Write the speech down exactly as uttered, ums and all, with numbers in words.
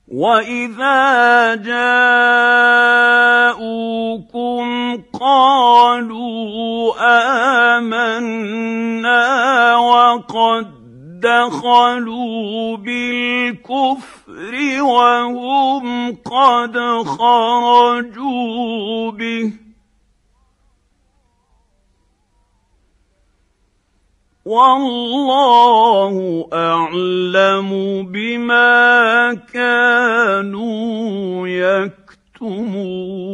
وَإِذَا جَاءُوكُمْ قَالُوا آمَنَّا وَقَدْ دَخَلُوا بِالْكُفْرِ وَهُمْ قَدْ خَرَجُوا بِهِ ۚ وَاللَّهُ أَعْلَمُ بِمَا كَانُوا يَكْتُمُونَ.